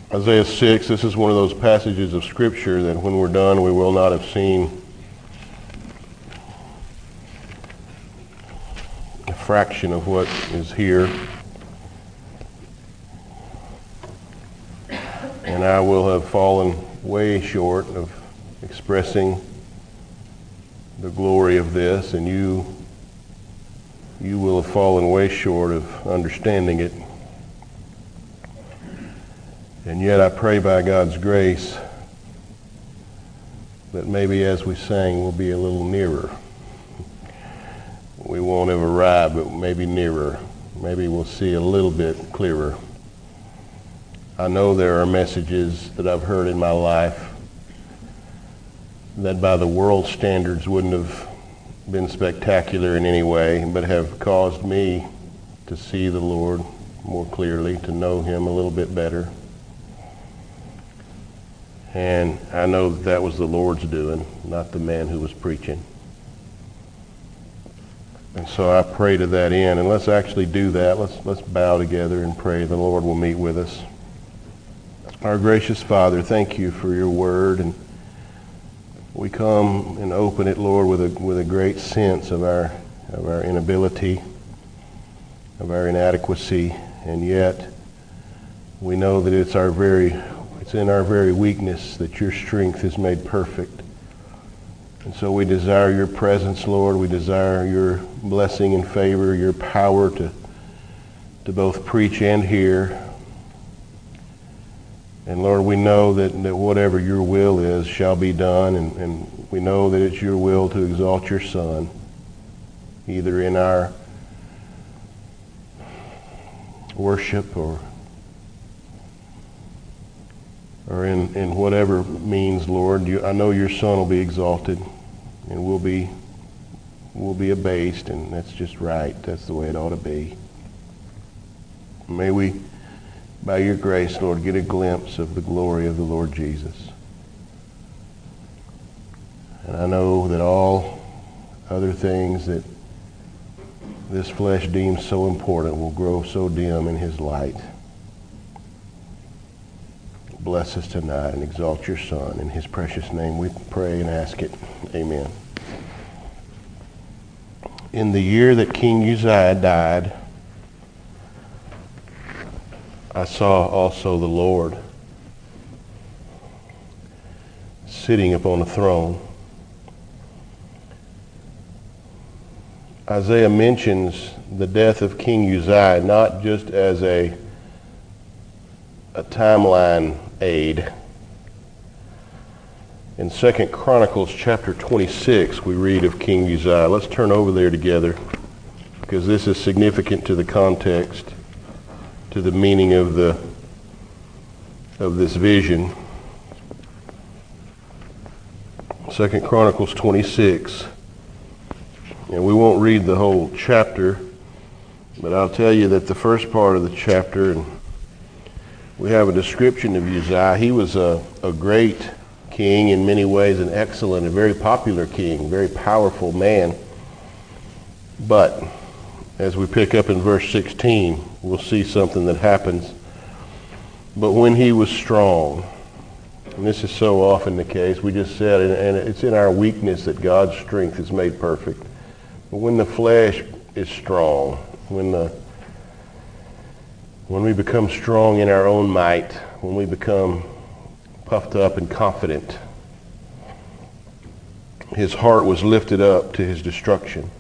Isaiah 6, this is one of those passages of Scripture that when we're done we will not have seen a fraction of what is here. And I will have fallen way short of expressing the glory of this, and you will have fallen way short of understanding it. And yet I pray by God's grace that maybe as we sang we'll be a little nearer. We won't have arrived, but maybe nearer. Maybe we'll see a little bit clearer. I know there are messages that I've heard in my life that by the world's standards wouldn't have been spectacular in any way, but have caused me to see the Lord more clearly, to know Him a little bit better. And I know that was the Lord's doing, not the man who was preaching. And so I pray to that end. And let's actually do that. Let's bow together and pray the Lord will meet with us. Our gracious Father, thank you for your word. And we come and open it, Lord, with a great sense of our inability, of our inadequacy. And yet we know that it's in our very weakness that your strength is made perfect. And so we desire your presence, Lord. We desire your blessing and favor, your power to both preach and hear. And Lord, we know that whatever your will is shall be done, and we know that it's your will to exalt your Son, either in our worship or in whatever means, Lord. I know your Son will be exalted, and we'll be abased, and that's just right. That's the way it ought to be. May we, by your grace, Lord, get a glimpse of the glory of the Lord Jesus. And I know that all other things that this flesh deems so important will grow so dim in his light. Bless us tonight and exalt your Son. In his precious name we pray and ask it. Amen. In the year that King Uzziah died, I saw also the Lord sitting upon a throne. Isaiah mentions the death of King Uzziah not just as a timeline aid. In 2 Chronicles chapter 26, we read of King Uzziah. Let's turn over there together, because this is significant to the context, to the meaning of this vision. 2 Chronicles 26. And we won't read the whole chapter, but I'll tell you that the first part of the chapter, and we have a description of Uzziah. He was a great king in many ways, an excellent, a very popular king, very powerful man. But as we pick up in verse 16, we'll see something that happens. But when he was strong, and this is so often the case, we just said, and it's in our weakness that God's strength is made perfect. But when the flesh is strong, when we become strong in our own might, when we become puffed up and confident, his heart was lifted up to his destruction.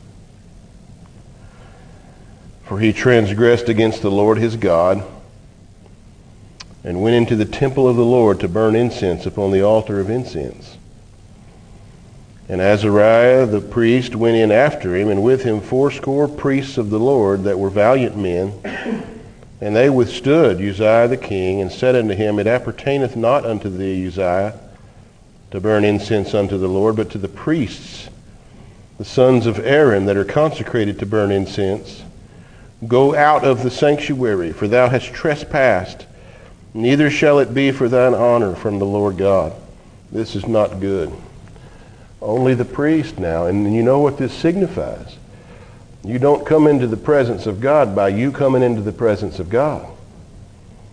For he transgressed against the Lord his God, and went into the temple of the Lord to burn incense upon the altar of incense. And Azariah the priest went in after him, and with him 80 priests of the Lord that were valiant men. And they withstood Uzziah the king, and said unto him, It appertaineth not unto thee, Uzziah, to burn incense unto the Lord, but to the priests, the sons of Aaron, that are consecrated to burn incense. Go out of the sanctuary, for thou hast trespassed, neither shall it be for thine honor from the Lord God. This is not good. Only the priest now, and you know what this signifies. You don't come into the presence of God by you coming into the presence of God.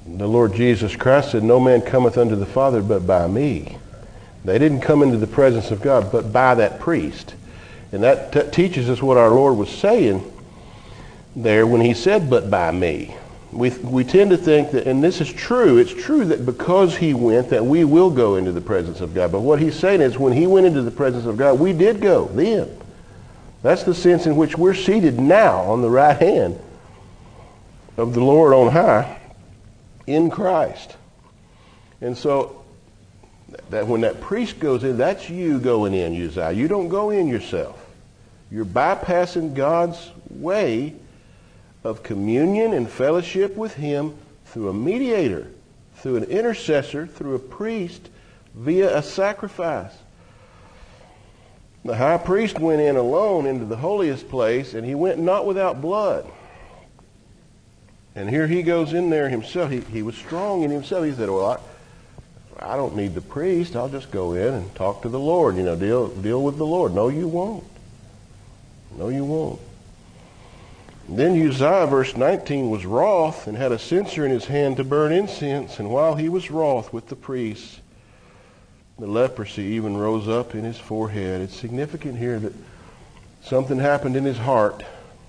The Lord Jesus Christ said, no man cometh unto the Father but by me. They didn't come into the presence of God but by that priest. And that teaches us what our Lord was saying there when he said, but by me. We tend to think that, and this is true, it's true that because he went that we will go into the presence of God. But what he's saying is when he went into the presence of God, we did go then. That's the sense in which we're seated now on the right hand of the Lord on high in Christ. And so that when that priest goes in, that's you going in, Uzziah. You don't go in yourself. You're bypassing God's way of communion and fellowship with him through a mediator, through an intercessor, through a priest, via a sacrifice. The high priest went in alone into the holiest place, and he went not without blood. And here he goes in there himself. He was strong in himself. He said, well, I don't need the priest. I'll just go in and talk to the Lord. Deal with the Lord. No, you won't. No, you won't. Then Uzziah, verse 19, was wroth and had a censer in his hand to burn incense. And while he was wroth with the priests, the leprosy even rose up in his forehead. It's significant here that something happened in his heart.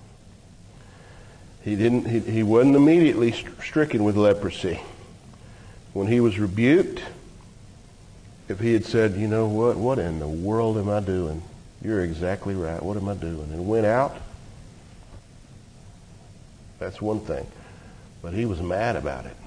He wasn't immediately stricken with leprosy. When he was rebuked, if he had said, you know what in the world am I doing? You're exactly right. What am I doing? And went out, that's one thing. But he was mad about it.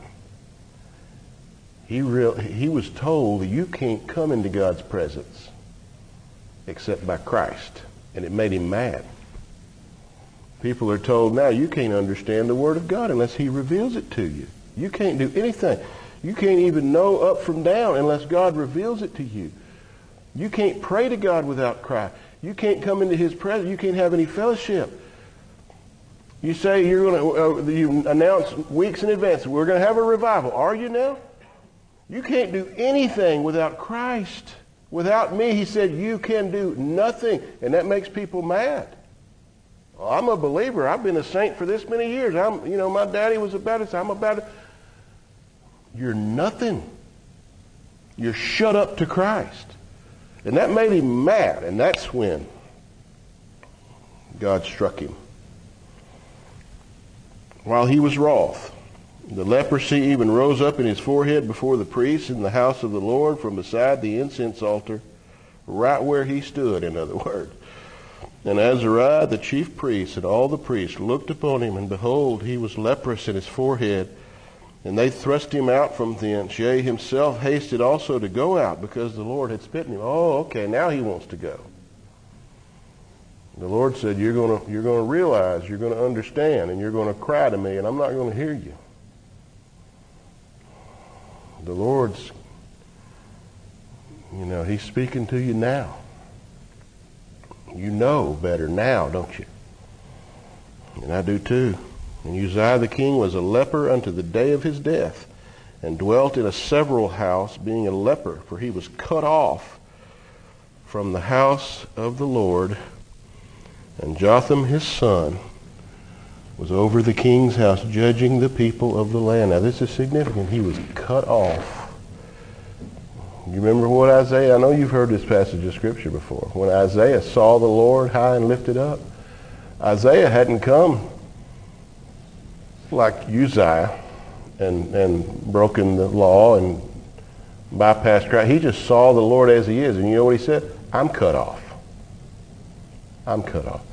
He was told that you can't come into God's presence except by Christ. And it made him mad. People are told now you can't understand the Word of God unless he reveals it to you. You can't do anything. You can't even know up from down unless God reveals it to you. You can't pray to God without Christ. You can't come into his presence. You can't have any fellowship. You say you're going to, you announce weeks in advance, we're going to have a revival. Are you now? You can't do anything without Christ. Without me, he said, you can do nothing. And that makes people mad. Well, I'm a believer. I've been a saint for this many years. My daddy was a Baptist. I'm a Baptist. You're nothing. You're shut up to Christ. And that made him mad. And that's when God struck him. While he was wroth, the leprosy even rose up in his forehead before the priests in the house of the Lord from beside the incense altar, right where he stood, in other words. And Azariah, the chief priest, and all the priests looked upon him, and behold, he was leprous in his forehead. And they thrust him out from thence. Yea, himself hasted also to go out, because the Lord had smitten him. Oh, okay, now he wants to go. The Lord said, you're going to realize, you're going to understand, and you're going to cry to me, and I'm not going to hear you. The Lord's, he's speaking to you now. You know better now, don't you? And I do too. And Uzziah the king was a leper unto the day of his death, and dwelt in a several house, being a leper, for he was cut off from the house of the Lord. And Jotham his son was over the king's house, judging the people of the land. Now this is significant. He was cut off. You remember what Isaiah, I know you've heard this passage of Scripture before. When Isaiah saw the Lord high and lifted up, Isaiah hadn't come like Uzziah and broken the law and bypassed Christ. He just saw the Lord as he is. And you know what he said? I'm cut off. I'm cut off.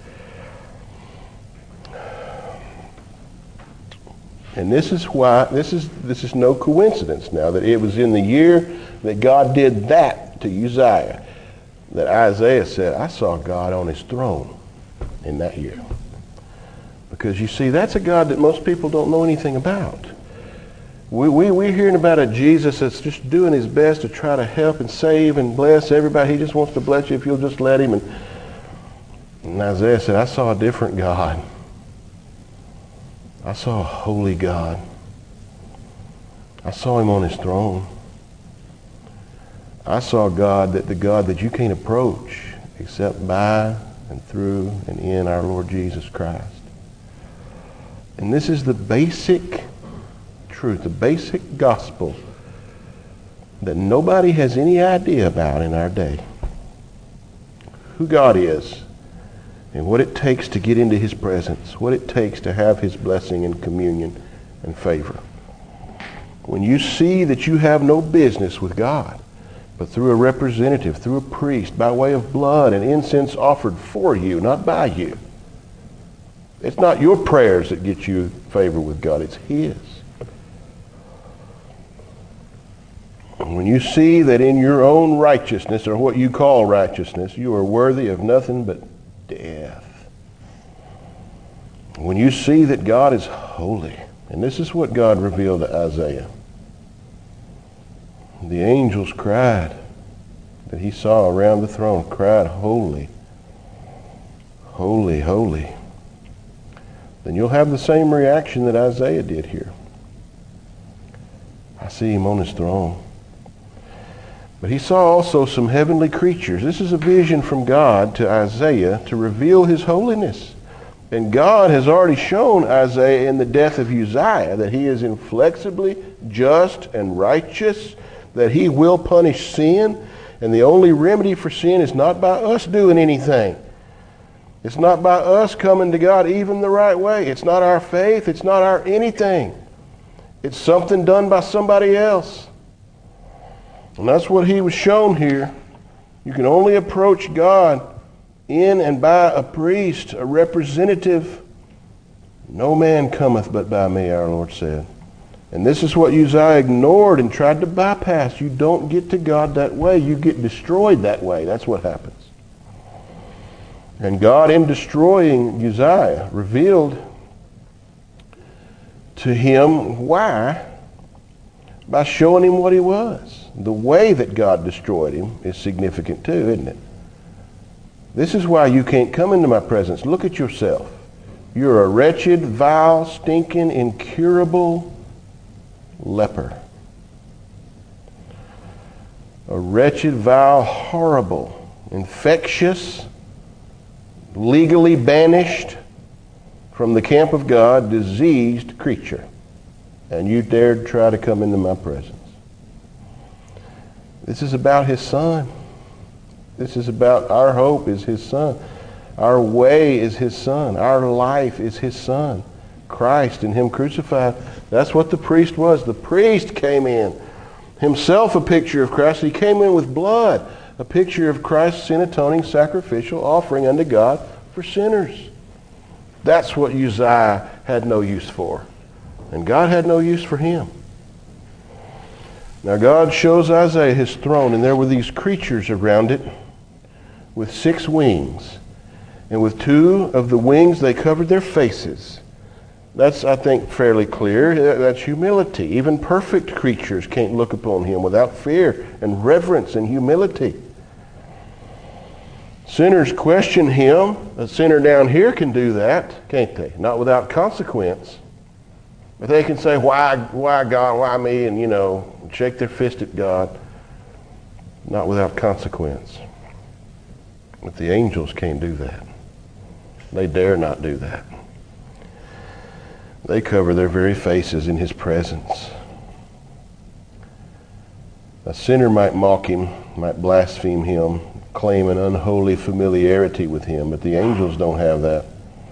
And this is why, this is no coincidence now that it was in the year that God did that to Uzziah that Isaiah said, I saw God on his throne in that year. Because you see, that's a God that most people don't know anything about. We're hearing about a Jesus that's just doing his best to try to help and save and bless everybody. He just wants to bless you if you'll just let him. And Isaiah said, I saw a different God. I saw a holy God. I saw him on his throne. I saw God, the God that you can't approach except by and through and in our Lord Jesus Christ. And this is the basic truth, the basic gospel that nobody has any idea about in our day. Who God is and what it takes to get into his presence, what it takes to have his blessing and communion and favor. When you see that you have no business with God, but through a representative, through a priest, by way of blood and incense offered for you, not by you. It's not your prayers that get you favor with God, it's his. When you see that in your own righteousness, or what you call righteousness, you are worthy of nothing but death. When you see that God is holy, and this is what God revealed to Isaiah. The angels cried that he saw around the throne, cried, holy, holy, holy. Then you'll have the same reaction that Isaiah did here. I see him on his throne. But he saw also some heavenly creatures. This is a vision from God to Isaiah to reveal his holiness. And God has already shown Isaiah in the death of Uzziah that he is inflexibly just and righteous, that he will punish sin, and the only remedy for sin is not by us doing anything. It's not by us coming to God even the right way. It's not our faith. It's not our anything. It's something done by somebody else. And that's what he was shown here. You can only approach God in and by a priest, a representative. No man cometh but by me, our Lord said. And this is what Uzziah ignored and tried to bypass. You don't get to God that way. You get destroyed that way. That's what happens. And God, in destroying Uzziah, revealed to him why, by showing him what he was. The way that God destroyed him is significant too, isn't it? This is why you can't come into my presence. Look at yourself. You're a wretched, vile, stinking, incurable leper. A wretched, vile, horrible, infectious, legally banished from the camp of God, diseased creature. And you dared try to come into my presence. This is about his son. This is about our hope is his son. Our way is his son. Our life is his son. Christ and him crucified. That's what the priest was. The priest came in. Himself a picture of Christ. He came in with blood. A picture of Christ's sin-atoning sacrificial offering unto God for sinners. That's what Uzziah had no use for. And God had no use for him. Now God shows Isaiah his throne, and there were these creatures around it with 6 wings. And with 2 of the wings they covered their faces. That's, I think, fairly clear. That's humility. Even perfect creatures can't look upon him without fear and reverence and humility. Sinners question him. A sinner down here can do that, can't they? Not without consequence. But they can say, why God, why me? And, shake their fist at God. Not without consequence. But the angels can't do that. They dare not do that. They cover their very faces in his presence. A sinner might mock him, might blaspheme him, claim an unholy familiarity with him, but the angels don't have that.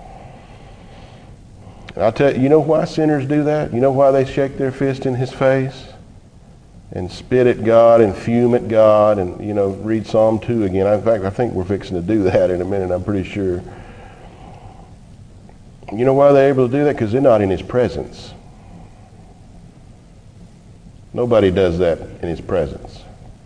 And I'll tell you, you know why sinners do that? You know why they shake their fist in his face and spit at God and fume at God and, read Psalm 2 again? In fact, I think we're fixing to do that in a minute, I'm pretty sure. You know why they're able to do that? Because they're not in his presence. Nobody does that in his presence.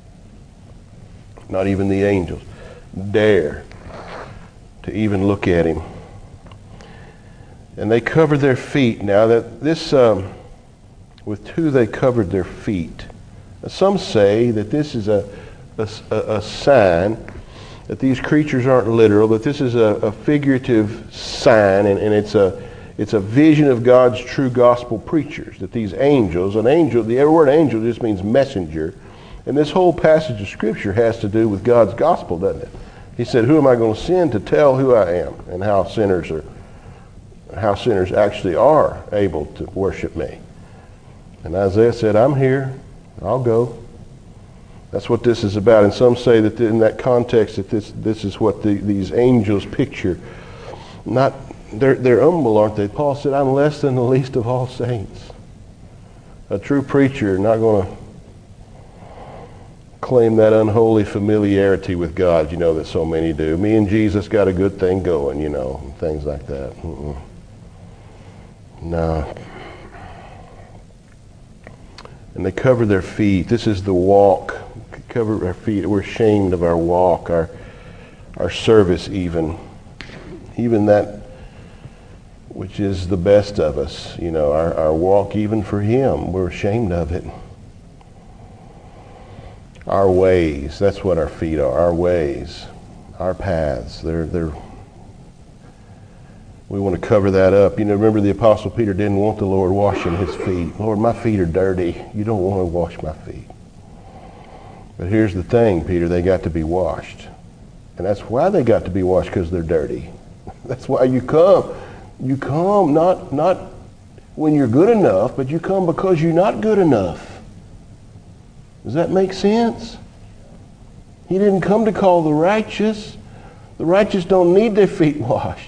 Not even the angels dare to even look at him. And they covered their feet. Now that this, with 2 they covered their feet. Some say that this is a sign that these creatures aren't literal, but this is a figurative sign, and it's a vision of God's true gospel preachers. That these angels, the word angel just means messenger, and this whole passage of Scripture has to do with God's gospel, doesn't it? He said, "Who am I going to send to tell who I am and how sinners actually are able to worship me?" And Isaiah said, I'm here. I'll go. That's what this is about. And some say that in that context that this is what these angels picture. They're humble, aren't they? Paul said, I'm less than the least of all saints. A true preacher not going to claim that unholy familiarity with God, that so many do. Me and Jesus got a good thing going, things like that. No. And they cover their feet. This is the walk. Cover our feet. We're ashamed of our walk, our service even that which is the best of us. Our walk even for Him. We're ashamed of it. Our ways. That's what our feet are. Our ways. Our paths. We want to cover that up. Remember the Apostle Peter didn't want the Lord washing his feet. Lord, my feet are dirty. You don't want to wash my feet. But here's the thing, Peter, they got to be washed. And that's why they got to be washed, because they're dirty. That's why you come. You come not when you're good enough, but you come because you're not good enough. Does that make sense? He didn't come to call the righteous. The righteous don't need their feet washed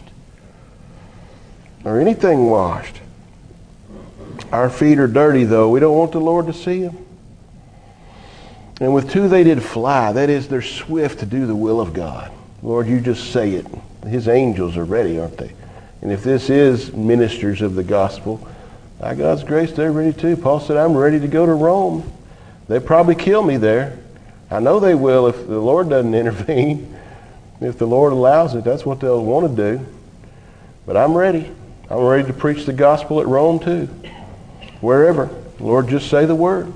or anything washed. Our feet are dirty, though. We don't want the Lord to see them. And with two they did fly. That is, they're swift to do the will of God. Lord, you just say it. His angels are ready, aren't they? And if this is ministers of the gospel, by God's grace, they're ready too. Paul said, I'm ready to go to Rome. They'll probably kill me there. I know they will if the Lord doesn't intervene. If the Lord allows it, that's what they'll want to do. But I'm ready. I'm ready to preach the gospel at Rome too. Wherever. Lord, just say the word.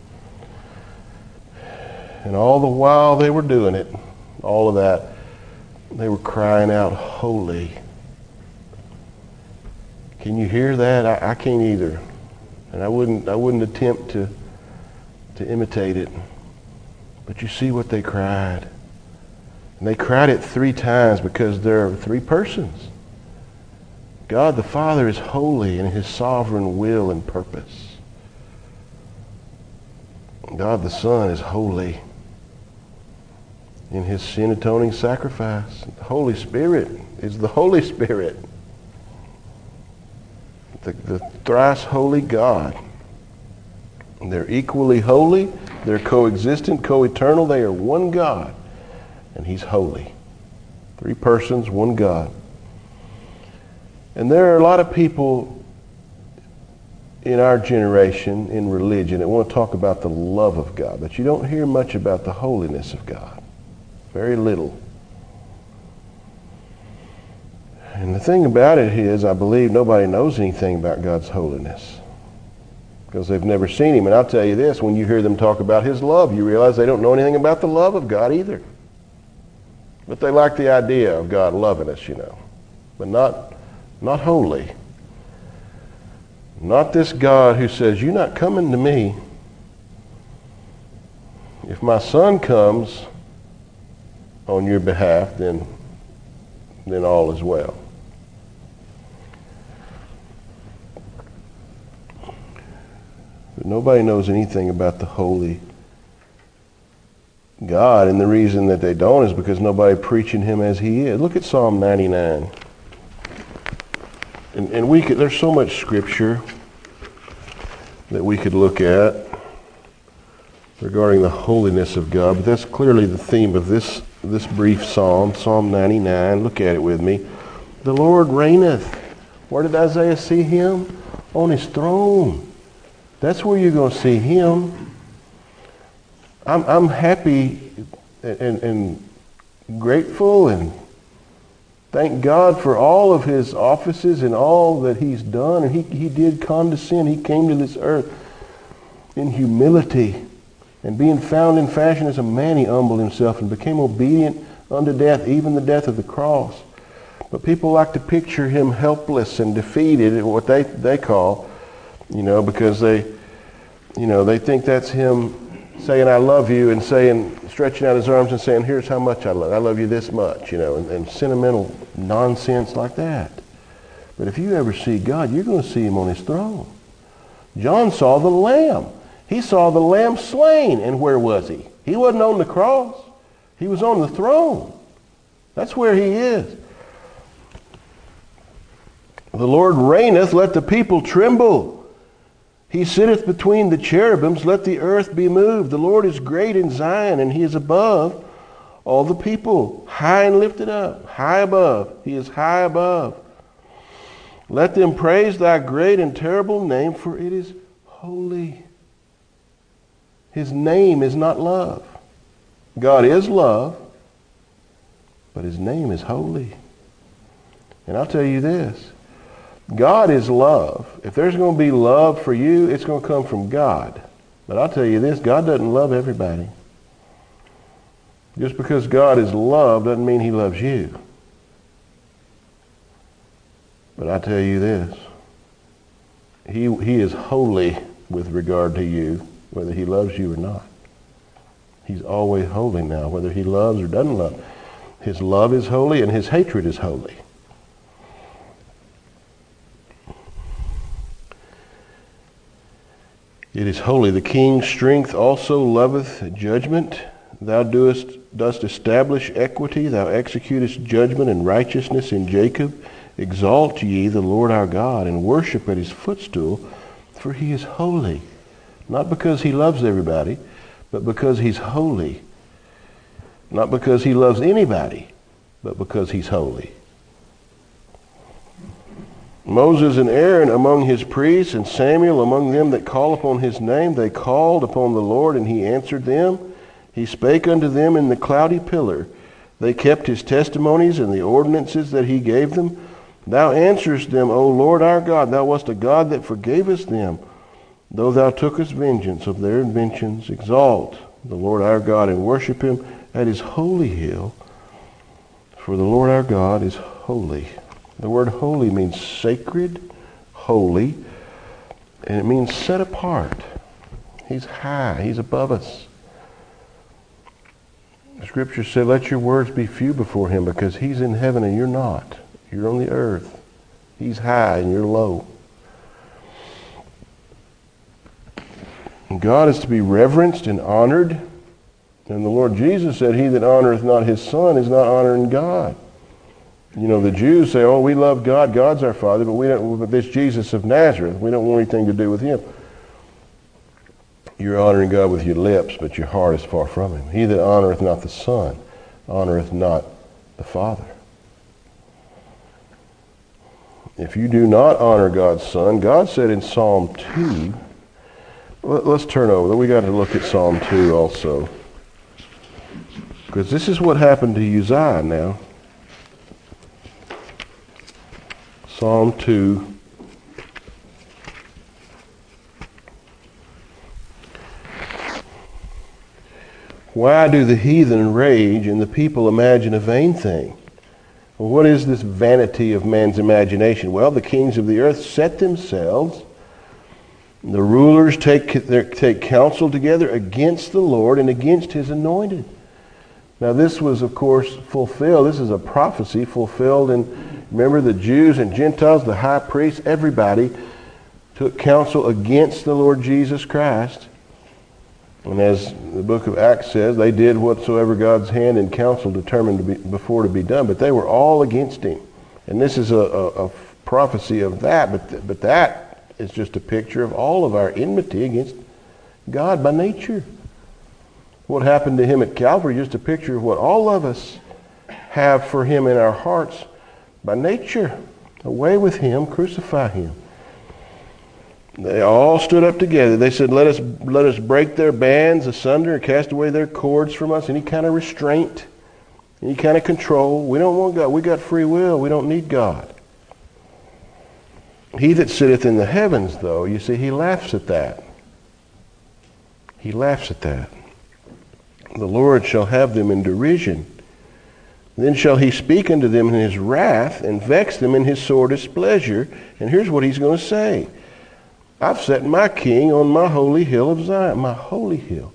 And all the while they were doing it, all of that, they were crying out, holy. Can you hear that? I can't either. And I wouldn't attempt to imitate it. But you see what they cried. And they cried it 3 times because there are 3 persons. God the Father is holy in His sovereign will and purpose. God the Son is holy in His sin-atoning sacrifice. The Holy Spirit is the Holy Spirit. The thrice holy God. And they're equally holy. They're coexistent, co-eternal. They are one God. And He's holy. 3 persons, one God. And there are a lot of people in our generation in religion that want to talk about the love of God, but you don't hear much about the holiness of God. Very little. And the thing about it is, I believe nobody knows anything about God's holiness because they've never seen Him. And I'll tell you this, when you hear them talk about His love, you realize they don't know anything about the love of God either. But they like the idea of God loving us, but not holy. Not this God who says, you're not coming to me. If my Son comes on your behalf, then all is well. But nobody knows anything about the holy God, and the reason that they don't is because nobody preaching Him as He is. Look at Psalm 99. And there's so much scripture that we could look at regarding the holiness of God, but that's clearly the theme of this brief psalm, Psalm 99. Look at it with me. The Lord reigneth. Where did Isaiah see Him? On His throne. That's where you're going to see Him. I'm happy and grateful and thank God for all of His offices and all that He's done. And He did condescend. He came to this earth in humility. And being found in fashion as a man, He humbled Himself and became obedient unto death, even the death of the cross. But people like to picture Him helpless and defeated, what they call, because they think that's Him saying, I love you, and stretching out His arms and saying, here's how much I love you this much, and sentimental nonsense like that. But if you ever see God, you're going to see Him on His throne. John saw the Lamb. He saw the Lamb slain. And where was he? He wasn't on the cross. He was on the throne. That's where he is. The Lord reigneth, let the people tremble. He sitteth between the cherubims, let the earth be moved. The Lord is great in Zion, and he is above all the people, high and lifted up, high above. He is high above. Let them praise thy great and terrible name, for it is holy. His name is not love. God is love, but his name is holy. And I'll tell you this. God is love. If there's going to be love for you, it's going to come from God. But I'll tell you this, God doesn't love everybody. Just because God is love doesn't mean he loves you. But I tell you this, he is holy with regard to you, whether he loves you or not. He's always holy now, whether he loves or doesn't love. His love is holy and his hatred is holy. It is holy. The king's strength also loveth judgment. Thou dost establish equity. Thou executest judgment and righteousness in Jacob. Exalt ye the Lord our God, and worship at his footstool, for he is holy. Not because he loves everybody, but because he's holy. Not because he loves anybody, but because he's holy. Moses and Aaron among his priests, and Samuel among them that call upon his name, they called upon the Lord, and he answered them. He spake unto them in the cloudy pillar. They kept his testimonies and the ordinances that he gave them. Thou answerest them, O Lord our God. Thou wast a God that forgavest them, though thou tookest vengeance of their inventions. Exalt the Lord our God, and worship him at his holy hill. For the Lord our God is holy. The word holy means sacred, holy, and it means set apart. He's high. He's above us. The scripture said, let your words be few before him, because he's in heaven and you're not. You're on the earth. He's high and you're low. And God is to be reverenced and honored. And the Lord Jesus said, he that honoreth not his Son is not honoring God. You know, the Jews say, oh, we love God, God's our Father, but this Jesus of Nazareth, we don't want anything to do with him. You're honoring God with your lips, but your heart is far from him. He that honoreth not the Son honoreth not the Father. If you do not honor God's Son, God said in Psalm 2, let's turn over. We got to look at Psalm 2 also. Because this is what happened to Uzziah now. Psalm 2. Why do the heathen rage and the people imagine a vain thing? Well, what is this vanity of man's imagination? Well, the kings of the earth set themselves. The rulers take counsel together against the Lord and against his anointed. Now this was, of course, fulfilled. This is a prophecy fulfilled in, remember, the Jews and Gentiles, the high priests, everybody took counsel against the Lord Jesus Christ. And as the book of Acts says, they did whatsoever God's hand and counsel determined to be done, but they were all against him. And this is a prophecy of that, but that is just a picture of all of our enmity against God by nature. What happened to him at Calvary is just a picture of what all of us have for him in our hearts by nature. Away with him, crucify him. They all stood up together. They said, let us break their bands asunder and cast away their cords from us. Any kind of restraint, any kind of control. We don't want God. We got free will. We don't need God. He that sitteth in the heavens, though, you see, he laughs at that. He laughs at that. The Lord shall have them in derision. Then shall he speak unto them in his wrath and vex them in his sore displeasure. And here's what he's going to say. I've set my king on my holy hill of Zion. My holy hill.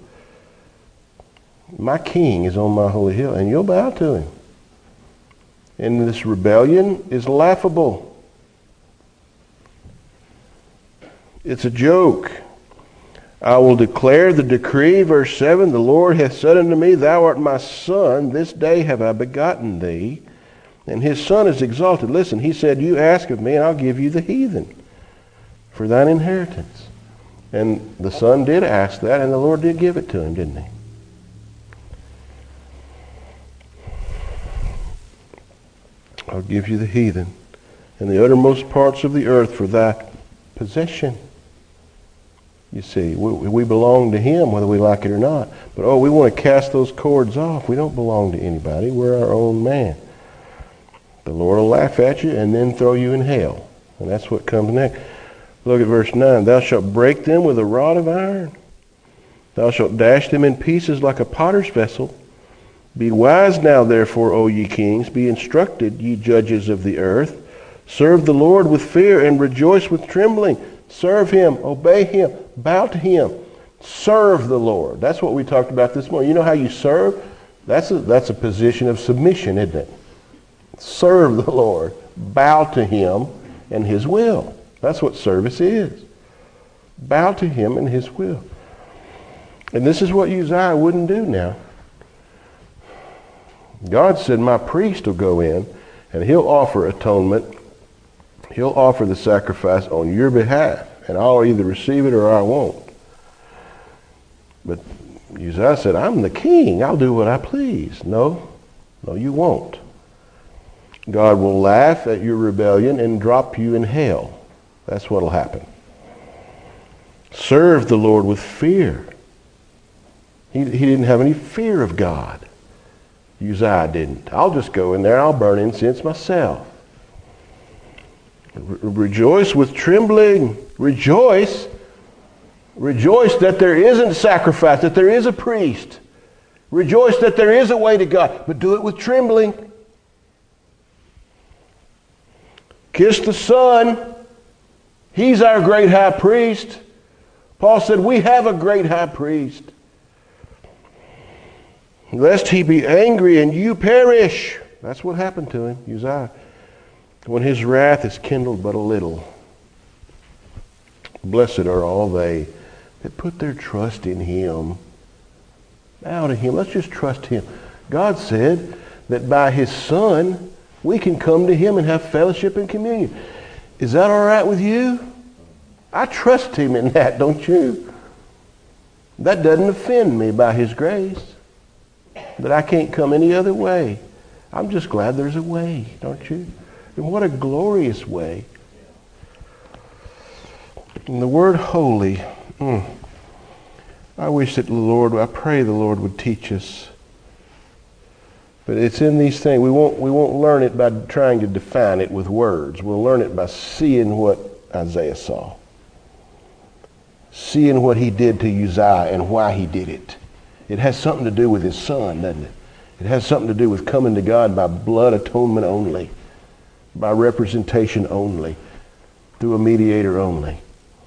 My king is on my holy hill, and you'll bow to him. And this rebellion is laughable. It's a joke. I will declare the decree, verse 7, the Lord hath said unto me, Thou art my son, this day have I begotten thee. And his son is exalted. Listen, he said, You ask of me, and I'll give you the heathen for thine inheritance. And the son did ask that, and the Lord did give it to him, didn't he? I'll give you the heathen and the uttermost parts of the earth for thy possession. You see, we belong to him whether we like it or not. But we want to cast those cords off. We don't belong to anybody. We're our own man. The Lord will laugh at you and then throw you in hell. And that's what comes next. Look at verse 9. Thou shalt break them with a rod of iron. Thou shalt dash them in pieces like a potter's vessel. Be wise now, therefore, O ye kings. Be instructed, ye judges of the earth. Serve the Lord with fear and rejoice with trembling. Serve him, obey him, bow to him. Serve the Lord. That's what we talked about this morning. You know how you serve? That's a position of submission, isn't it? Serve the Lord. Bow to him and his will. That's what service is. Bow to him and his will. And this is what Uzziah wouldn't do now. God said, my priest will go in and he'll offer atonement. He'll offer the sacrifice on your behalf. And I'll either receive it or I won't. But Uzziah said, I'm the king. I'll do what I please. No, you won't. God will laugh at your rebellion and drop you in hell. That's what will happen. Serve the Lord with fear. He didn't have any fear of God. Uzziah didn't. I'll just go in there. I'll burn incense myself. Rejoice with trembling. Rejoice. Rejoice that there isn't sacrifice, that there is a priest. Rejoice that there is a way to God, but do it with trembling. Kiss the Son. He's our great high priest. Paul said, we have a great high priest. Lest he be angry and you perish. That's what happened to him, Uzziah. When his wrath is kindled but a little. Blessed are all they that put their trust in him. Bow to him. Let's just trust him. God said that by his Son, we can come to him and have fellowship and communion. Is that all right with you? I trust him in that, don't you? That doesn't offend me by his grace. That I can't come any other way. I'm just glad there's a way, don't you? And what a glorious way. And the word holy, I wish that I pray the Lord would teach us. But it's in these things. We won't learn it by trying to define it with words. We'll learn it by seeing what Isaiah saw. Seeing what he did to Uzziah and why he did it. It has something to do with his son, doesn't it? It has something to do with coming to God by blood atonement only. By representation only. Through a mediator only.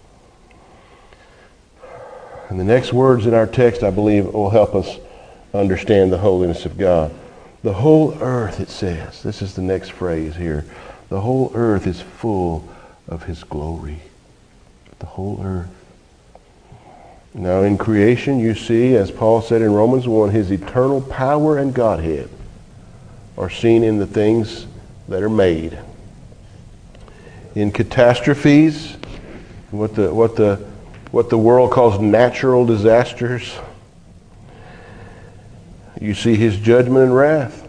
And the next words in our text, I believe, will help us understand the holiness of God. The whole earth, it says, this is the next phrase here, the whole earth is full of his glory. The whole earth. Now in creation you see, as Paul said in Romans 1, his eternal power and Godhead are seen in the things that are made. In catastrophes, what the world calls natural disasters, you see his judgment and wrath.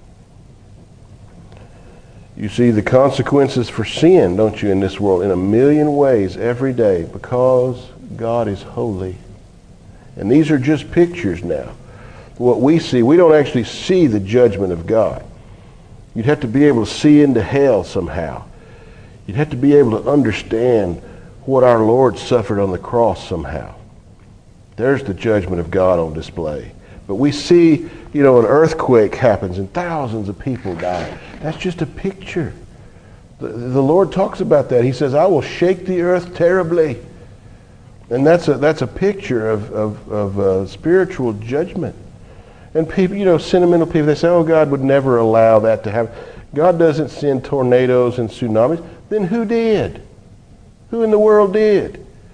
You see the consequences for sin, don't you, in this world, in a million ways every day, because God is holy. And these are just pictures now. What we see, we don't actually see the judgment of God. You'd have to be able to see into hell somehow. You'd have to be able to understand what our Lord suffered on the cross somehow. There's the judgment of God on display. But we see, an earthquake happens and thousands of people die. That's just a picture. The Lord talks about that. He says, I will shake the earth terribly. And that's a picture of spiritual judgment. And people, sentimental people, they say, God would never allow that to happen. God doesn't send tornadoes and tsunamis. Then who did? Who in the world did?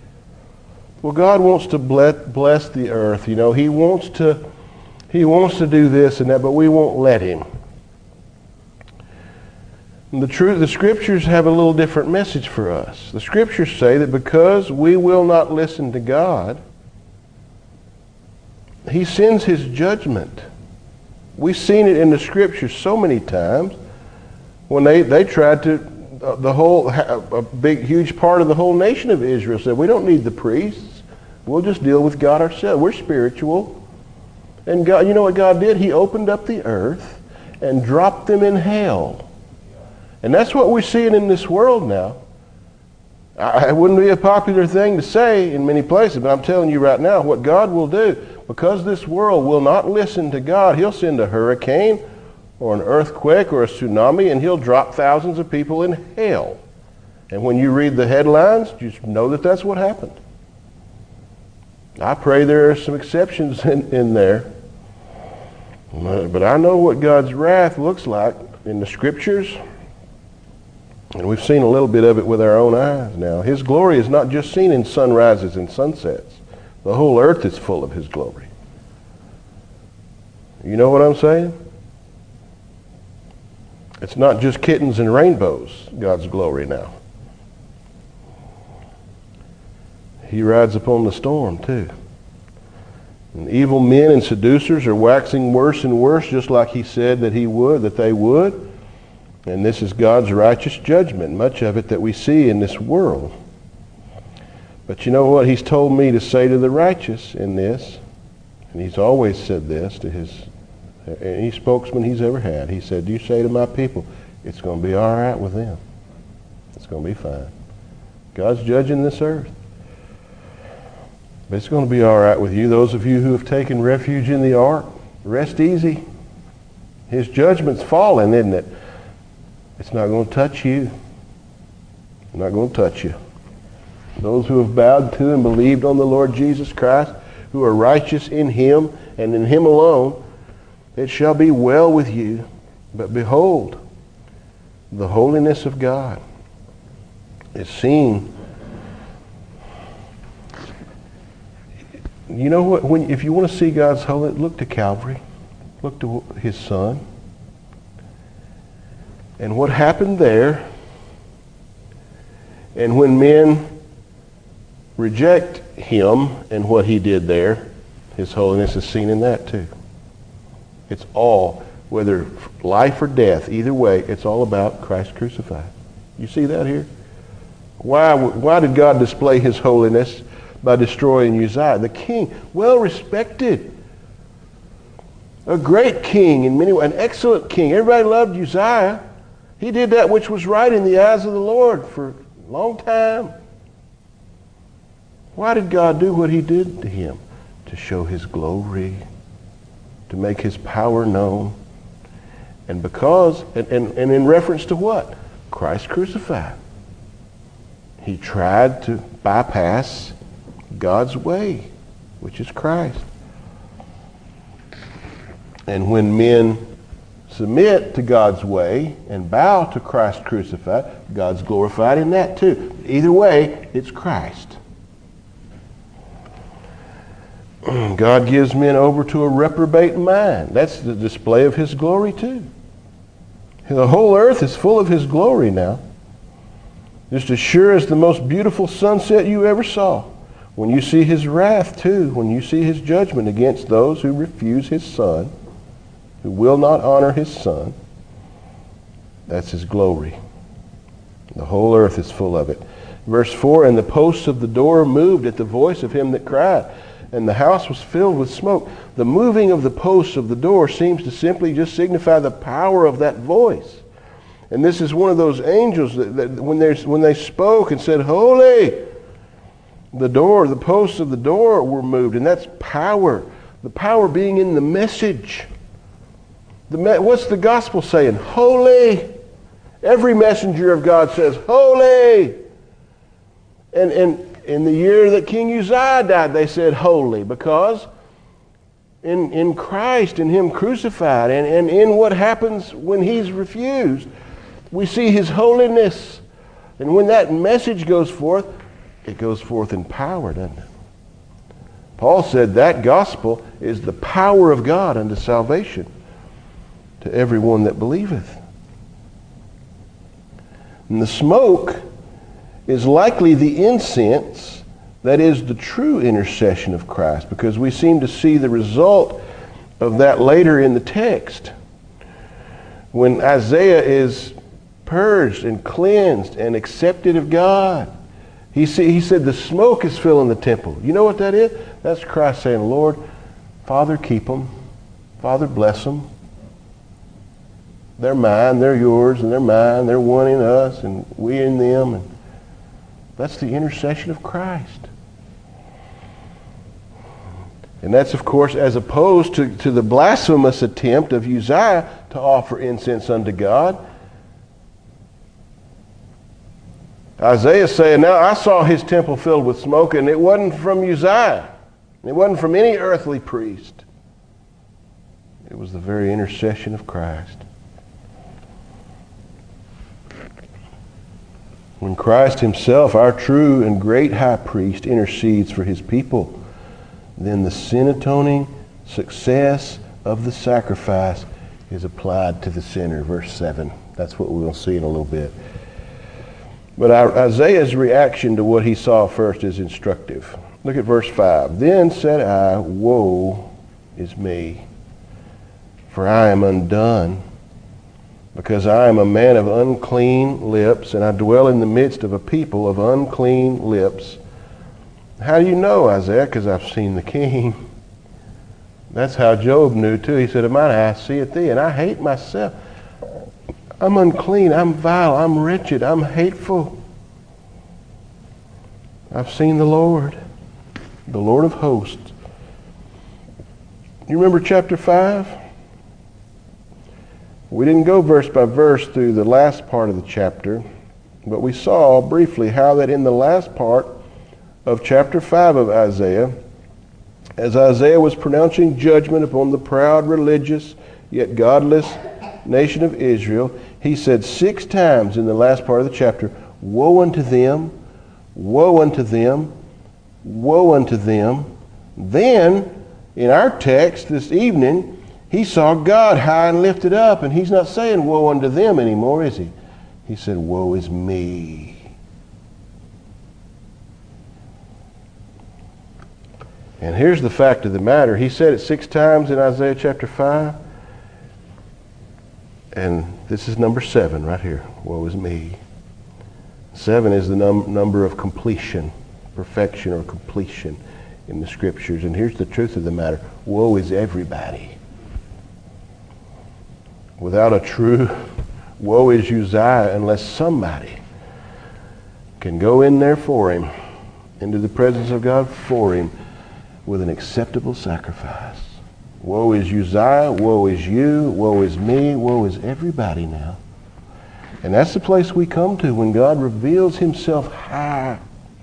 well, God wants to bless the earth. You know, He wants to do this and that, but we won't let Him. And the Scriptures have a little different message for us. The Scriptures say that because we will not listen to God, He sends His judgment. We've seen it in the Scriptures so many times when they tried to, a big, huge part of the whole nation of Israel said, we don't need the priests. We'll just deal with God ourselves. We're spiritual. And God, you know what God did? He opened up the earth and dropped them in hell. And that's what we're seeing in this world now. It wouldn't be a popular thing to say in many places, but I'm telling you right now what God will do. Because this world will not listen to God, He'll send a hurricane or an earthquake or a tsunami, and He'll drop thousands of people in hell. And when you read the headlines, just know that that's what happened. I pray there are some exceptions in there. But I know what God's wrath looks like in the Scriptures. And we've seen a little bit of it with our own eyes now. His glory is not just seen in sunrises and sunsets. The whole earth is full of His glory. You know what I'm saying? It's not just kittens and rainbows, God's glory now. He rides upon the storm too. And evil men and seducers are waxing worse and worse, just like He said that they would. And this is God's righteous judgment, much of it that we see in this world. But you know what He's told me to say to the righteous in this? And He's always said this to any spokesman He's ever had. He said, you say to my people, it's going to be all right with them. It's going to be fine. God's judging this earth. But it's going to be all right with you. Those of you who have taken refuge in the ark, rest easy. His judgment's fallen, isn't it? It's not going to touch you. It's not going to touch you. Those who have bowed to and believed on the Lord Jesus Christ, who are righteous in Him and in Him alone, it shall be well with you. But behold, the holiness of God is seen. You know what? If you want to see God's holiness, look to Calvary. Look to His Son. And what happened there, and when men reject Him and what He did there, His holiness is seen in that too. It's all, whether life or death, either way, it's all about Christ crucified. You see that here? Why did God display His holiness by destroying Uzziah? The king, well respected, a great king in many ways, an excellent king. Everybody loved Uzziah. He did that which was right in the eyes of the Lord for a long time. Why did God do what He did to him? To show His glory, to make His power known. And because, and in reference to what? Christ crucified. He tried to bypass God's way, which is Christ. And when men submit to God's way and bow to Christ crucified, God's glorified in that too. Either way, it's Christ. God gives men over to a reprobate mind. That's the display of His glory too. The whole earth is full of His glory now. Just as sure as the most beautiful sunset you ever saw. When you see His wrath too, when you see His judgment against those who refuse His Son, who will not honor His Son, that's His glory. The whole earth is full of it. Verse 4, and the posts of the door moved at the voice of him that cried, and the house was filled with smoke. The moving of the posts of the door seems to simply just signify the power of that voice. And this is one of those angels that when they spoke and said, holy, the posts of the door were moved, and that's power. The power being in the message. What's the gospel saying? Holy. Every messenger of God says, holy. And in the year that King Uzziah died, they said holy, because in Christ, in Him crucified, and in what happens when He's refused, we see His holiness. And when that message goes forth, it goes forth in power, doesn't it? Paul said that gospel is the power of God unto salvation to everyone that believeth. And the smoke is likely the incense that is the true intercession of Christ, because we seem to see the result of that later in the text. When Isaiah is purged and cleansed and accepted of God, he said the smoke is filling the temple. You know what that is? That's Christ saying, Lord, Father, keep them. Father, bless them. They're mine, they're yours, and they're mine. They're one in us, and we in them. And that's the intercession of Christ. And that's, of course, as opposed to the blasphemous attempt of Uzziah to offer incense unto God. Isaiah saying, now I saw his temple filled with smoke, and it wasn't from Uzziah. It wasn't from any earthly priest. It was the very intercession of Christ. When Christ himself, our true and great high priest, intercedes for his people, then the sin-atoning success of the sacrifice is applied to the sinner. Verse 7. That's what we'll see in a little bit. But Isaiah's reaction to what he saw first is instructive. Look at verse 5. Then said I, woe is me, for I am undone, because I am a man of unclean lips, and I dwell in the midst of a people of unclean lips. How do you know, Isaiah? Because I've seen the King. That's how Job knew too. He said, mine eye seeth thee, and I hate myself. I'm unclean, I'm vile, I'm wretched, I'm hateful. I've seen the Lord of hosts. You remember chapter 5? We didn't go verse by verse through the last part of the chapter, but we saw briefly how that in the last part of chapter 5 of Isaiah, as Isaiah was pronouncing judgment upon the proud, religious, yet godless nation of Israel, he said 6 times in the last part of the chapter, woe unto them, woe unto them, woe unto them. Then, in our text this evening, he saw God high and lifted up, and he's not saying woe unto them anymore, is he? He said, woe is me. And here's the fact of the matter. He said it 6 times in Isaiah chapter 5. And this is number 7 right here. Woe is me. 7 is the number of completion, perfection or completion in the Scriptures. And here's the truth of the matter. Woe is everybody. Without a true woe is Uzziah, unless somebody can go in there for him, into the presence of God for him, with an acceptable sacrifice. Woe is Uzziah, woe is you, woe is me, woe is everybody now. And that's the place we come to when God reveals himself high.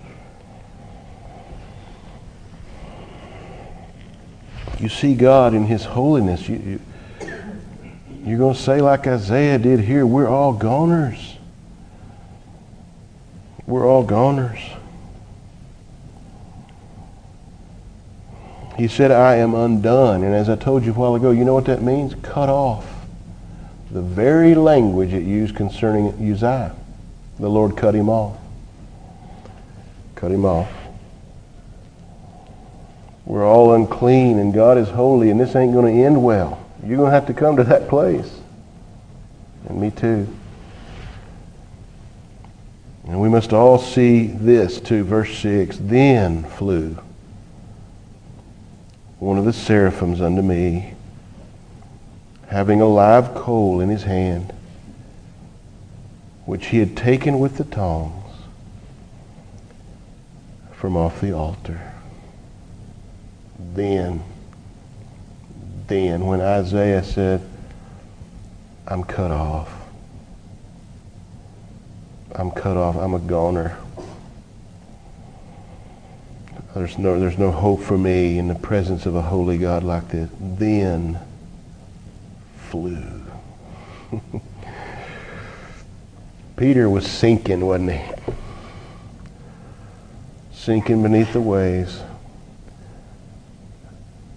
You see God in his holiness. You're going to say like Isaiah did here, we're all goners. We're all goners. He said, I am undone. And as I told you a while ago, you know what that means? Cut off. The very language it used concerning Uzziah. The Lord cut him off. Cut him off. We're all unclean and God is holy, and this ain't going to end well. You're going to have to come to that place. And me too. And we must all see this too. Verse 6, then flew one of the seraphims unto me, having a live coal in his hand, which he had taken with the tongs from off the altar. Then, when Isaiah said, I'm cut off. I'm cut off. I'm a goner. There's no hope for me in the presence of a holy God like this. Then flew. Peter was sinking, wasn't he? Sinking beneath the waves.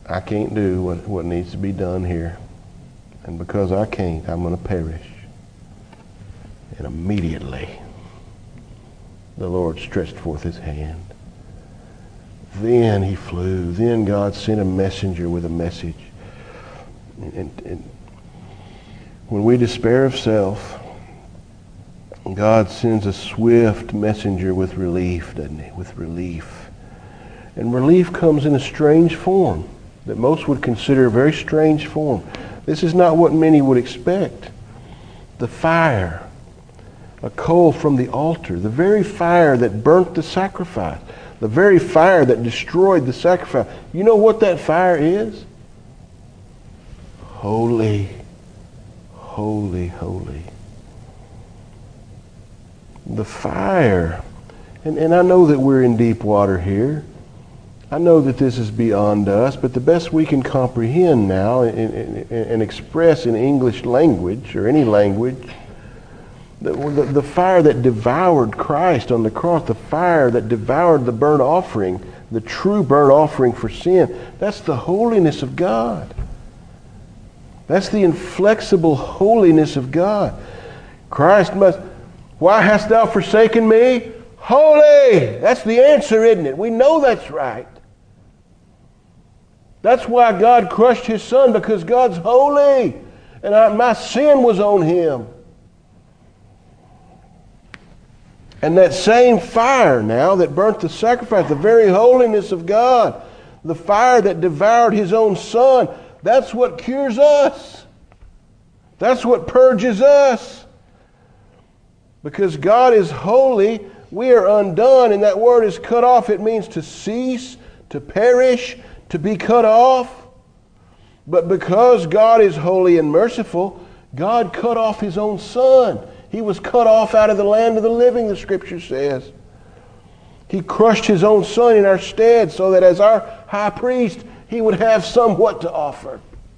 I can't do what needs to be done here. And because I can't, I'm going to perish. And immediately, the Lord stretched forth his hand. Then he flew. Then God sent a messenger with a message. And when we despair of self, God sends a swift messenger with relief, doesn't he? With relief. And relief comes in a strange form that most would consider a very strange form. This is not what many would expect. The fire, a coal from the altar, the very fire that burnt the sacrifice, the very fire that destroyed the sacrifice. You know what that fire is? Holy, holy, holy. The fire. And I know that we're in deep water here. I know that this is beyond us, but the best we can comprehend now and express in English language or any language, the fire that devoured Christ on the cross, the fire that devoured the burnt offering, the true burnt offering for sin, that's the holiness of God. That's the inflexible holiness of God. Christ must, why hast thou forsaken me? Holy! That's the answer, isn't it? We know that's right. That's why God crushed his Son, because God's holy. And my sin was on him. And that same fire now that burnt the sacrifice, the very holiness of God, the fire that devoured his own Son, that's what cures us. That's what purges us. Because God is holy, we are undone, and that word is cut off. It means to cease, to perish, to be cut off. But because God is holy and merciful, God cut off his own Son. He was cut off out of the land of the living, the Scripture says. He crushed his own Son in our stead so that as our high priest, he would have somewhat to offer.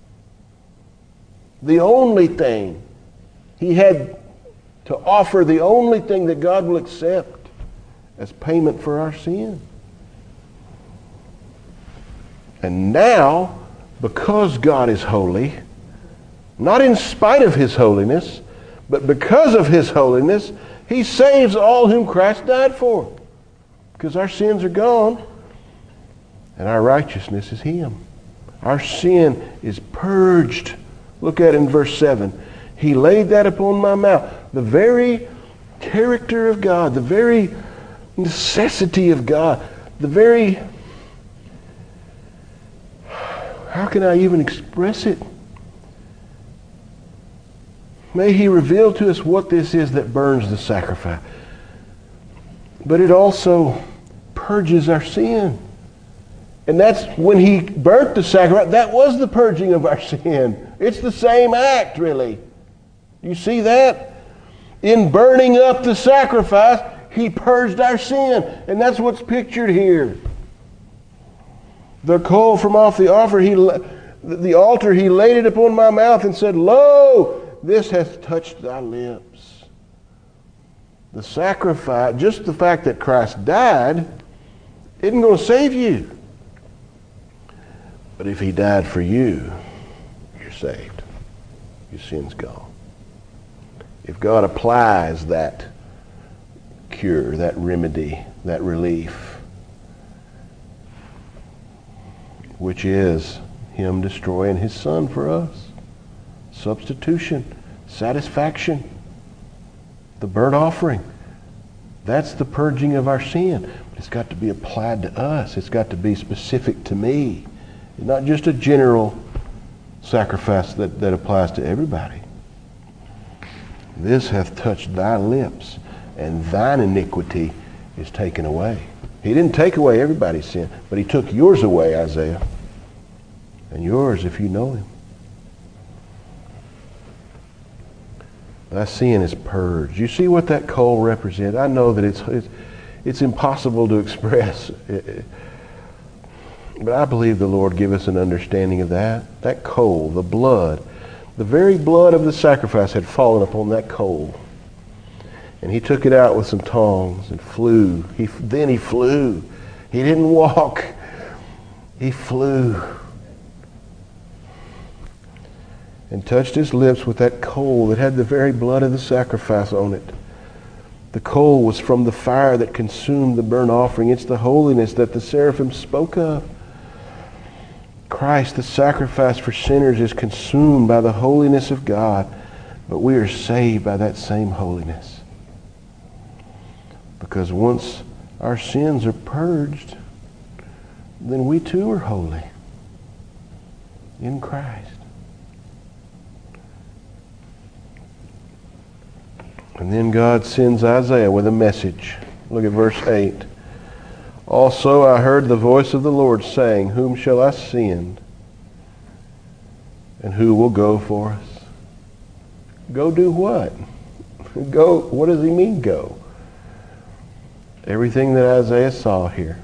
The only thing he had to offer, the only thing that God will accept as payment for our sin. And now, because God is holy, not in spite of his holiness, but because of his holiness, he saves all whom Christ died for. Because our sins are gone, and our righteousness is him. Our sin is purged. Look at it in verse 7. He laid that upon my mouth. The very character of God, the very necessity of God, the very... How can I even express it? May he reveal to us what this is that burns the sacrifice. But it also purges our sin. And that's when he burnt the sacrifice, that was the purging of our sin. It's the same act, really. You see that? In burning up the sacrifice, he purged our sin. And that's what's pictured here. The coal from off the altar, he laid it upon my mouth and said, Lo, this hath touched thy lips. The sacrifice, just the fact that Christ died, isn't going to save you. But if he died for you, you're saved. Your sin's gone. If God applies that cure, that remedy, that relief, which is him destroying his Son for us, substitution, satisfaction, the burnt offering, that's the purging of our sin. But it's got to be applied to us. It's got to be specific to me. It's not just a general sacrifice that applies to everybody. This hath touched thy lips, and thine iniquity is taken away. He didn't take away everybody's sin, but he took yours away, Isaiah. And yours if you know him. Thy sin is purged. You see what that coal represents? I know that it's impossible to express. But I believe the Lord give us an understanding of that. That coal, the blood, the very blood of the sacrifice had fallen upon that coal. And he took it out with some tongs and flew. Then he flew. He didn't walk. He flew. and touched his lips with that coal that had the very blood of the sacrifice on it. The coal was from the fire that consumed the burnt offering. It's the holiness that the seraphim spoke of. Christ, the sacrifice for sinners, is consumed by the holiness of God, but we are saved by that same holiness. Because once our sins are purged, then we too are holy in Christ. And then God sends Isaiah with a message. Look at verse 8. Also I heard the voice of the Lord saying, Whom shall I send? And who will go for us? Go do what? Go, what does he mean go? Everything that Isaiah saw here.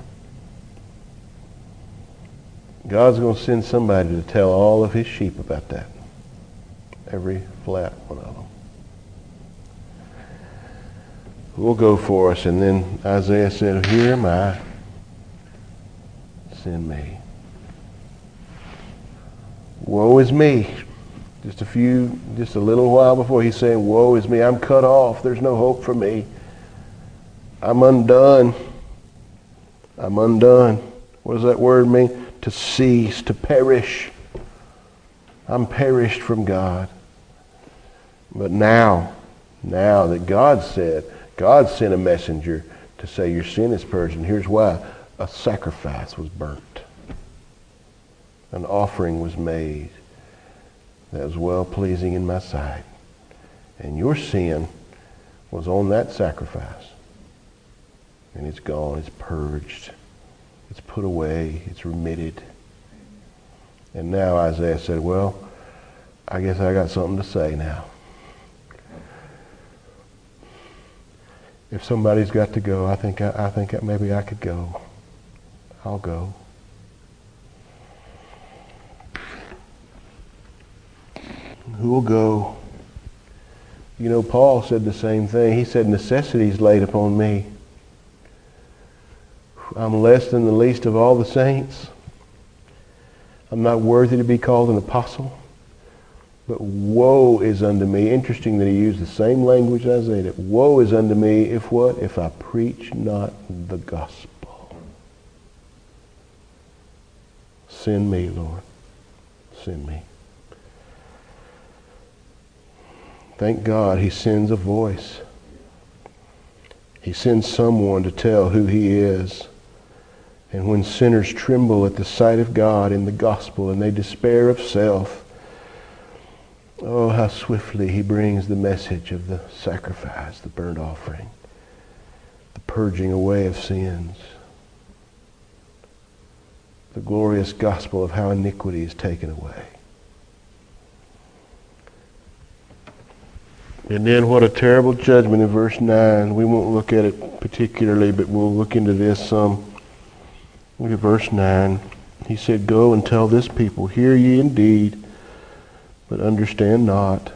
God's going to send somebody to tell all of his sheep about that. Every flat one of them. Who will go for us? And then Isaiah said, Here am I. Send me. Woe is me. Just a little while before he's saying, woe is me. I'm cut off. There's no hope for me. I'm undone. I'm undone. What does that word mean? To cease, to perish. I'm perished from God. But now that God sent a messenger to say your sin is purged, and here's why. A sacrifice was burnt. An offering was made that was well-pleasing in my sight. And your sin was on that sacrifice. And it's gone, it's purged, it's put away, it's remitted. And now Isaiah said, well, I guess I got something to say now. If somebody's got to go, I think maybe I could go. I'll go. Who will go? You know, Paul said the same thing. He said, necessity is laid upon me. I'm less than the least of all the saints. I'm not worthy to be called an apostle. But woe is unto me. Interesting that he used the same language as Isaiah did. Woe is unto me if what? If I preach not the gospel. Send me, Lord. Send me. Thank God he sends a voice. He sends someone to tell who he is. And when sinners tremble at the sight of God in the gospel and they despair of self, oh, how swiftly he brings the message of the sacrifice, the burnt offering, the purging away of sins, the glorious gospel of how iniquity is taken away. And then what a terrible judgment in verse 9. We won't look at it particularly, but we'll look into this some. Look at verse 9. He said, Go and tell this people, hear ye indeed, but understand not.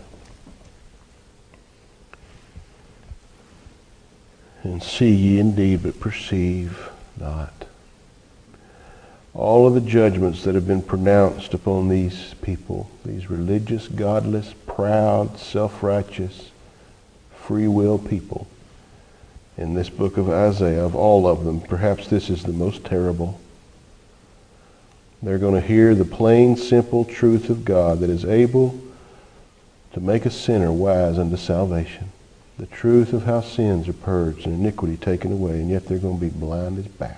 And see ye indeed, but perceive not. All of the judgments that have been pronounced upon these people, these religious, godless, proud, self-righteous, free will people, in this book of Isaiah, of all of them, perhaps this is the most terrible. They're going to hear the plain, simple truth of God that is able to make a sinner wise unto salvation. The truth of how sins are purged and iniquity taken away, and yet they're going to be blind as bats.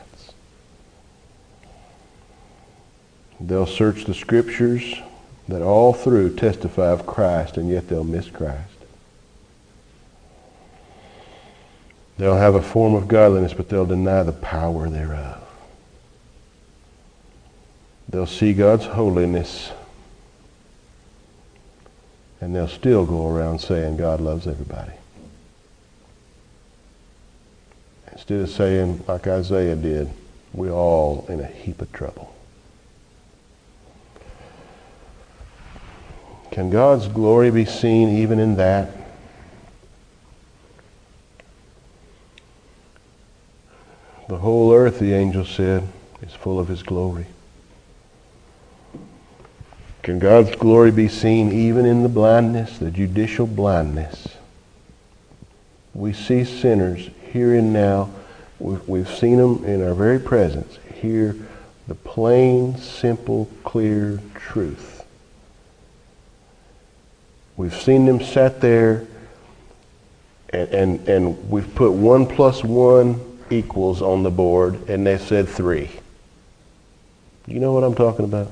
They'll search the scriptures that all through testify of Christ, and yet they'll miss Christ. They'll have a form of godliness, but they'll deny the power thereof. They'll see God's holiness, and they'll still go around saying God loves everybody. Instead of saying, like Isaiah did, we're all in a heap of trouble. Can God's glory be seen even in that? The whole earth, the angel said, is full of his glory. Can God's glory be seen even in the blindness, the judicial blindness? We see sinners here and now. We've seen them in our very presence. Hear the plain, simple, clear truth. We've seen them sat there and we've put 1 + 1 equals on the board and they said 3. You know what I'm talking about?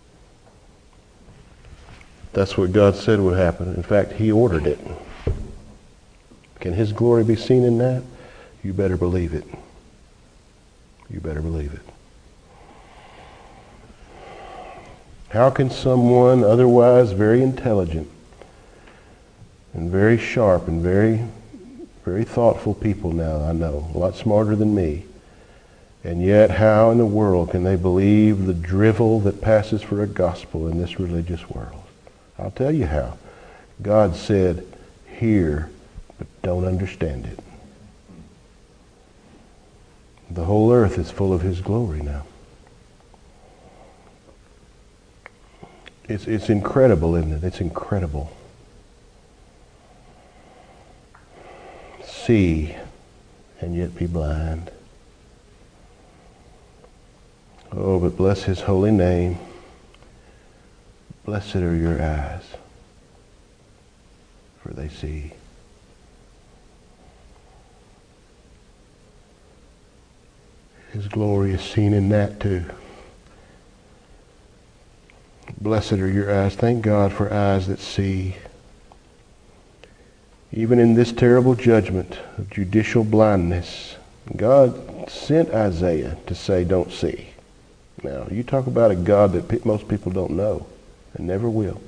That's what God said would happen. In fact, He ordered it. Can His glory be seen in that? You better believe it. You better believe it. How can someone otherwise very intelligent and very sharp and very, very thoughtful people now, I know, a lot smarter than me, and yet how in the world can they believe the drivel that passes for a gospel in this religious world? I'll tell you how. God said, hear, but don't understand it. The whole earth is full of His glory now. It's incredible, isn't it? It's incredible. See and yet be blind. Oh, but bless His holy name. Blessed are your eyes, for they see. His glory is seen in that too. Blessed are your eyes. Thank God for eyes that see. Even in this terrible judgment of judicial blindness, God sent Isaiah to say, don't see. Now, you talk about a God that most people don't know and never will.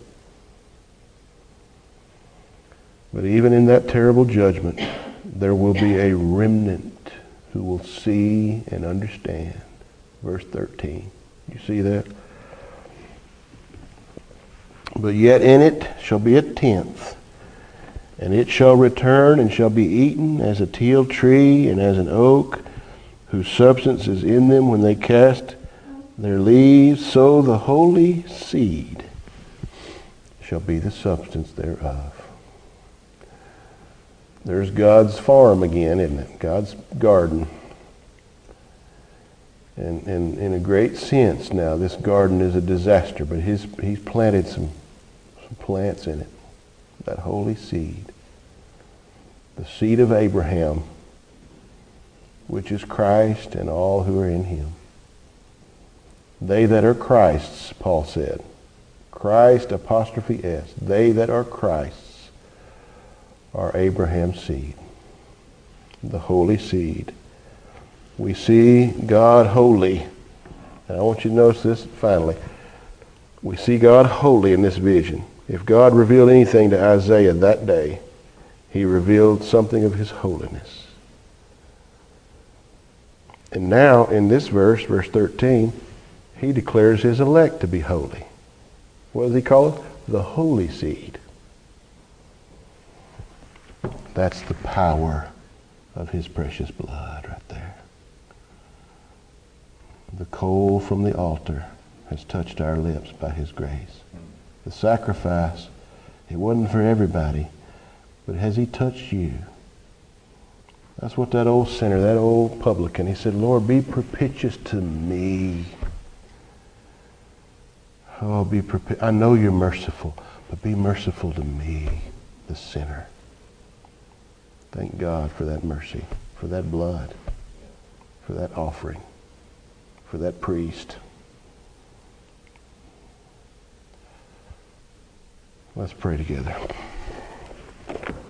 But even in that terrible judgment, there will be a remnant who will see and understand. Verse 13. You see that? But yet in it shall be a tenth, and it shall return and shall be eaten as a teil tree and as an oak, whose substance is in them when they cast their leaves, so the holy seed shall be the substance thereof. There's God's farm again, isn't it? God's garden. And in a great sense now, this garden is a disaster, but He's planted some plants in it. That holy seed. The seed of Abraham, which is Christ and all who are in Him. They that are Christ's, Paul said. Christ, apostrophe S. They that are Christ's are Abraham's seed. The holy seed. We see God holy. And I want you to notice this finally. We see God holy in this vision. If God revealed anything to Isaiah that day, He revealed something of His holiness. And now, in this verse, verse 13, He declares His elect to be holy. What does He call it? The holy seed. That's the power of His precious blood right there. The coal from the altar has touched our lips by His grace. The sacrifice, it wasn't for everybody, but has He touched you? That's what that old sinner, that old publican, he said, Lord, be propitious to me. Oh, I know You're merciful, but be merciful to me, the sinner. Thank God for that mercy, for that blood, for that offering, for that priest. Let's pray together.